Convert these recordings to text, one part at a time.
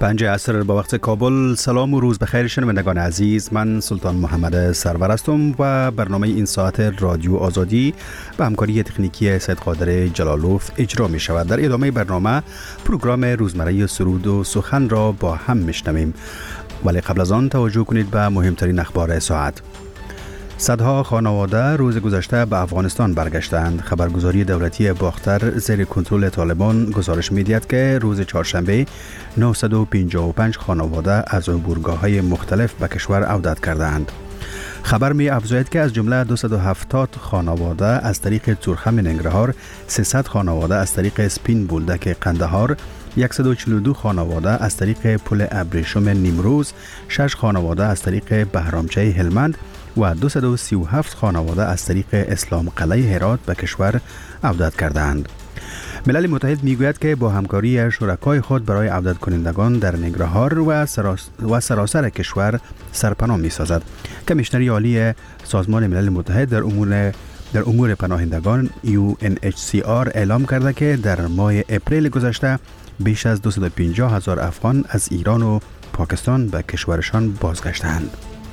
5 عصر با وقت کابل. سلام و روز بخیر شنوندگان عزیز، من سلطان محمد سرور هستم و برنامه این ساعت رادیو آزادی به همکاری تکنیکی سید قادر جلالوف اجرا می شود. در ادامه برنامه پروگرام روزمره سرود و سخن را با هم میشنویم، ولی قبل از آن توجه کنید به مهمترین اخبار ساعت. صدها خانواده روز گذشته به افغانستان برگشتند. خبرگزاری دولتی باختر زیر کنترل طالبان گزارش می‌دهد که روز چهارشنبه 955 خانواده از عبورگاه‌های مختلف به کشور عودت کردند. خبر می افزاید که از جمله 270 خانواده از طریق تورخم ننگرهار، 300 خانواده از طریق سپین بولدک قندهار، 142 خانواده از طریق پل ابریشم نیمروز، 6 خانواده از طریق بهرامچه هلمند و 237 خانواده از طریق اسلام قلعه هرات به کشور عودت کردند. ملل متحد میگوید که با همکاری شرکای خود برای عودت کنندگان در ننگرهار و سراسر کشور سرپناه می‌سازد. کمیشنر عالی سازمان ملل متحد در امور پناهندگان UNHCR اعلام کرده که در ماه اپریل گذشته بیش از 250,000 افغان از ایران و پاکستان به کشورشان بازگشتند.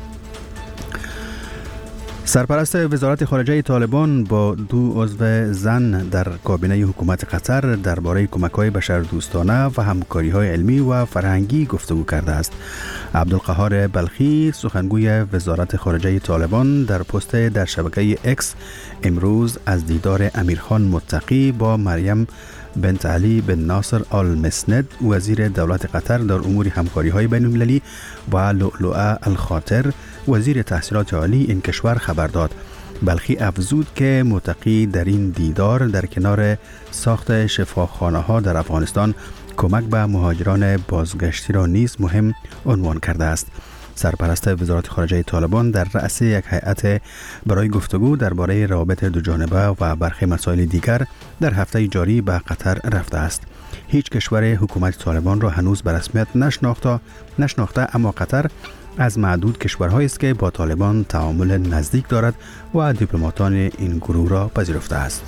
سرپرست وزارت خارجه طالبان با 2 عضو زن در کابینه حکومت قطر درباره کمک‌های بشردوستانه و همکاری‌های علمی و فرهنگی گفتگو کرده است. عبدالقهار بلخی، سخنگوی وزارت خارجه طالبان، در پست در شبکه اکس امروز از دیدار امیرخان متقی با مریم بنت علی بن ناصر آل مسند، وزیر دولت قطر در امور همکاری‌های بین‌المللی، و لؤلؤه الخاطر، وزیر تحصیلات عالی این کشور خبر داد. بلخی افزود که متقی در این دیدار در کنار ساخت شفاخانه‌ها در افغانستان کمک به مهاجران بازگشتی را نیز مهم عنوان کرده است. سرپرست وزارت خارجه طالبان در رأس یک هیئت برای گفتگو درباره روابط دوجانبه و برخی مسائل دیگر در هفته جاری به قطر رفته است. هیچ کشور حکومت طالبان را هنوز به رسمیت نشناخته، اما قطر از معدود کشورهایی است که با طالبان تعامل نزدیک دارد و دیپلماتان این گروه را پذیرفته است.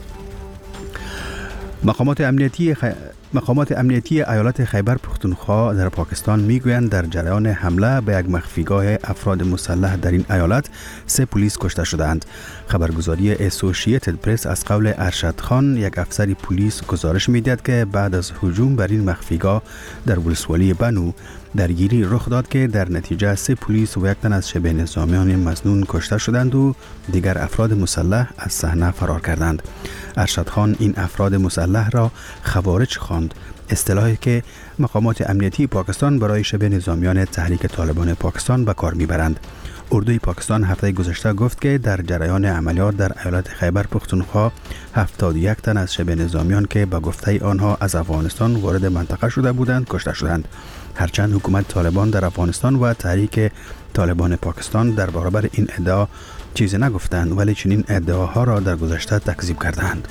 مقامات امنیتی ایالت خیبر پختونخوا در پاکستان میگویند در جریان حمله به یک مخفیگاه افراد مسلح در این ایالت 3 پلیس کشته شدند. خبرگزاری اسوسییتد پرس از قول ارشد خان، یک افسر پلیس، گزارش میدهد که بعد از هجوم بر این مخفیگاه در ولسوالی بنو درگیری رخ داد که در نتیجه 3 پلیس و 1 تن از شبه نظامیان مظنون کشته شدند و دیگر افراد مسلح از صحنه فرار کردند. ارشد خان این افراد مسلح را خوارج خواند، اصطلاحی که مقامات امنیتی پاکستان برای شبه نظامیان تحریک طالبان پاکستان به کار میبرند. اردوی پاکستان هفته گذشته گفت که در جریان عملیات در ایالت خیبر پختونخوا 71 تن از شبه نظامیان که به گفته آنها از افغانستان وارد منطقه شده بودند کشته شدند. هرچند حکومت طالبان در افغانستان و تحریک طالبان پاکستان در برابر این ادعا چیزی نگفتند، ولی چنین ادعاها را در گذشته تکذیب کردند.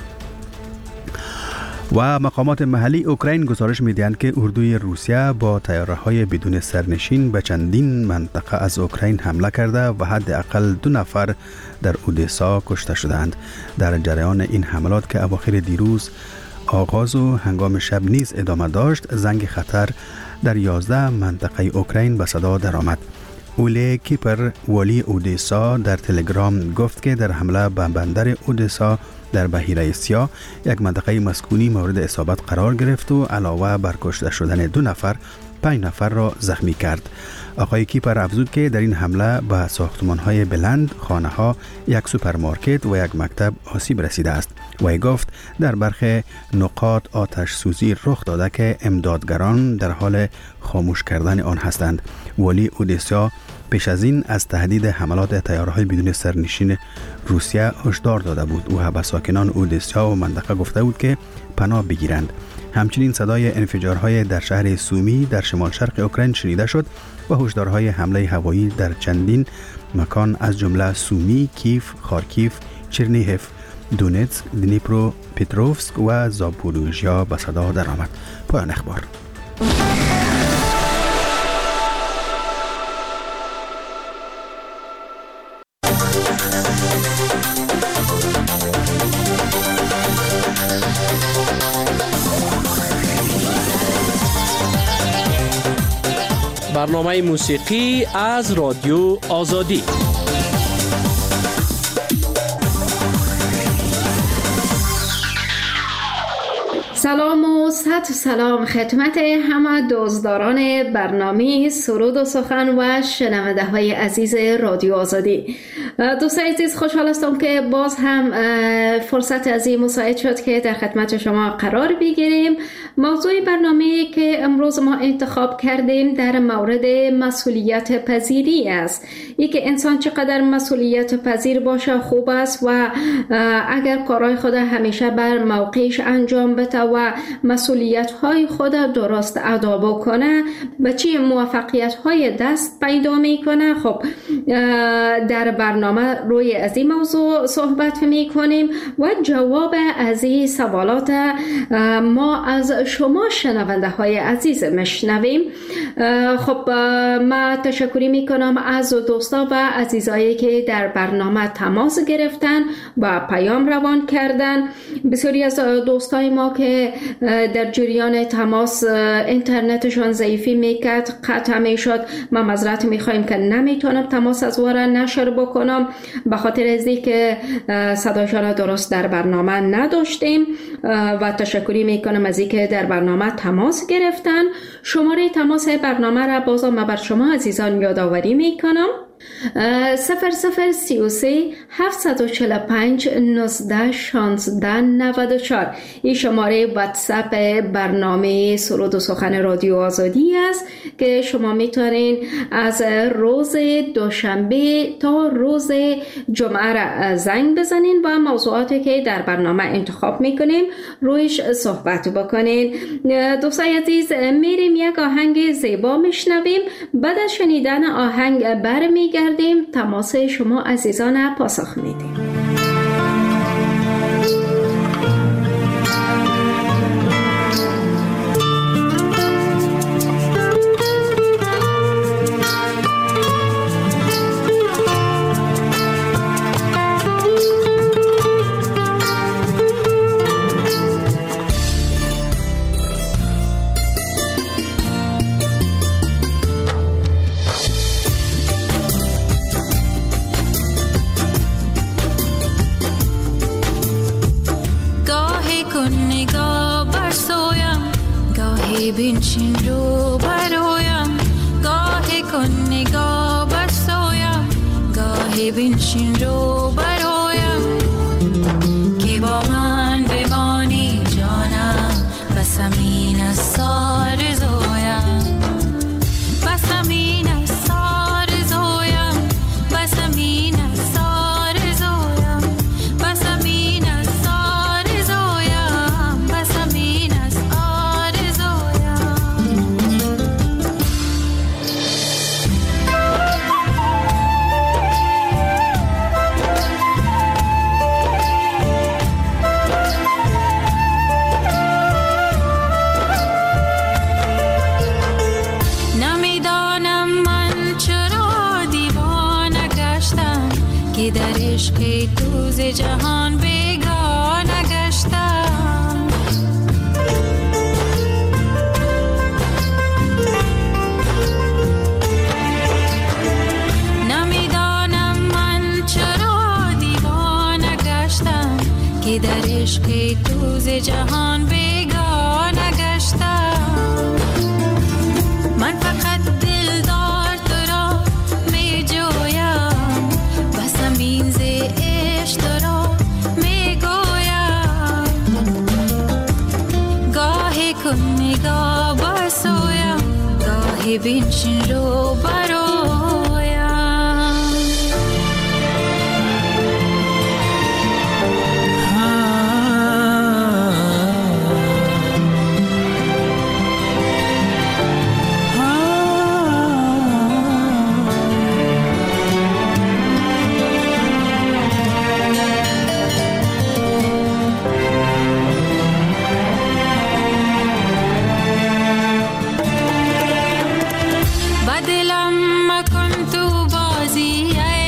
و مقامات محلی اوکراین گزارش می‌دهند که اردوی روسیه با طیاره‌های بدون سرنشین به چندین منطقه از اوکراین حمله کرده و حداقل 2 نفر در اودسا کشته شدند. در جریان این حملات که اواخر دیروز آغاز و هنگام شب نیز ادامه داشت، زنگ خطر در 11 منطقه اوکراین به صدا درآمد. اولی کیپر، والی اودسا، در تلگرام گفت که در حمله به بندر اودسا در بحیره سیاه یک منطقه مسکونی مورد اصابت قرار گرفت و علاوه بر کشته شدن 2 نفر 5 نفر را زخمی کرد. آقای کیپر افزود که در این حمله به ساختمان‌های بلند، خانه‌ها، یک سوپرمارکت و یک مکتب آسیب رسیده است. و گفت در برخی نقاط آتش سوزی رخ داده که امدادگران در حال خاموش کردن آن هستند. والی اودسا پیش از این از تهدید حملات طیاره‌های بدون سرنشین روسیه هشدار داده بود و به ساکنان اودسا و منطقه گفته بود که پناه بگیرند. همچنین صدای انفجارهای در شهر سومی در شمال شرق اوکراین شنیده شد و هشدارهای حمله هوایی در چندین مکان از جمله سومی، کیف، خارکیف، چرنیهف، دونتسک، دنیپرو پتروفسک و زاپوروژیا به صدا درآمد. پایان اخبار. برنامه موسیقی از رادیو آزادی. سلام و صد سلام خدمت همه دوستداران برنامه سرود و سخن و شنونده های عزیز رادیو آزادی. دوستان عزیز، خوشحال هستم که باز هم فرصت از این مساعد شد که در خدمت شما قرار بگیریم. موضوع برنامه که امروز ما انتخاب کردیم در مورد مسئولیت پذیری است. اینکه انسان چقدر مسئولیت پذیر باشه خوب است و اگر کارهای خود همیشه بر موقعش انجام بده و مسئولیت های خود درست ادا بکنه به چه موفقیت های دست پیدا میکنه. خب در برنامه روی از این موضوع صحبت میکنیم و جواب از این سوالات ما از شما شنونده های عزیز میشنویم. خب ما تشکری میکنم از دوستا و عزیزایی که در برنامه تماس گرفتن و پیام روان کردن. بسیاری از دوستای ما که در جریان تماس اینترنتشون ضعیفی میکرد، قطع میشد. ما معذرت میخوایم که نمیتونم تماس از واره نشر بکنم به خاطر از اینکه صداشان درست در برنامه نداشتیم و تشکری میکنم از اینکه در برنامه تماس گرفتن. شماره تماس برنامه را بازم بر شما عزیزان یادآوری میکنم: 0033 745 19 16 94. این شماره واتساپ برنامه سرود و سخن رادیو آزادی است که شما میتونین از روز دوشنبه تا روز جمعه را زنگ بزنین و موضوعاتی که در برنامه انتخاب میکنیم رویش صحبت بکنین. دوستان عزیز، میریم یک آهنگ زیبا میشنویم. بعد از شنیدن آهنگ برمیگردیم تماس شما عزیزان پاسخ میدیم. بنشین رو برایم، گاهی کن نگاه بر سویم، گاهی بنشین رو برایم، که با من بمانی جانم، بس همین از سار زویم، بس همین از سار زویم، بس همین از سار زویم، بس همین از سار زویم، بس همین از آر که در عشق تو ز جهان بیگانه گشتم، نمیدانم من چرا دیوانه گشتم، که در عشق تو ز جهان بیگانه گشتم. من فقط دلدار تو را می جویم، بس همین ز عشق تو را می گویم، گاهی کن نگاه بر سویم، گاهی بنشین رو بر